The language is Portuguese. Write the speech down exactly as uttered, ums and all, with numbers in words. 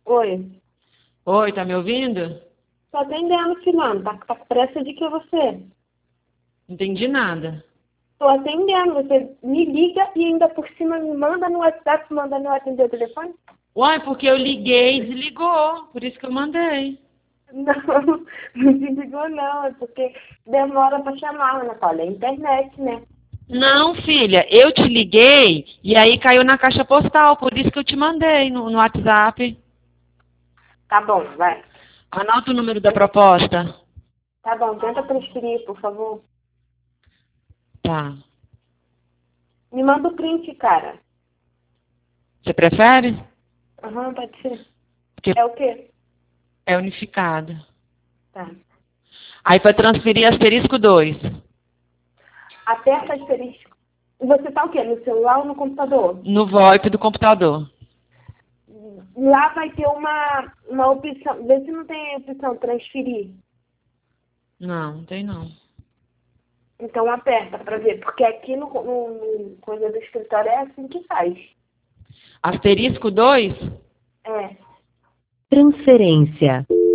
Oi. Oi, tá me ouvindo? Tô atendendo, filhão. Tá, tá com pressa de que é você? Não entendi nada. Tô atendendo. Você me liga e ainda por cima me manda no WhatsApp mandando eu atender o telefone? Uai, porque eu liguei e desligou. Por isso que eu mandei. Não, não te ligou não. É porque demora pra chamar, Natália. É internet, né? Não, filha, eu te liguei e aí caiu na caixa postal. Por isso que eu te mandei no, no WhatsApp. Tá bom, vai. Anota o número da proposta. Tá bom, tenta transferir, por favor. Tá. Me manda o print, cara. Você prefere? Aham, pode ser. Porque É o quê? é unificado. Tá. Aí para transferir asterisco dois. Aperta asterisco. E você tá o quê? No celular ou no computador? No VoIP do computador. Lá vai ter uma, uma opção. Vê se não tem a opção transferir. Não, não tem não. Então aperta pra ver. Porque aqui no, no, no coisa do escritório é assim que faz. Asterisco dois? É. Transferência.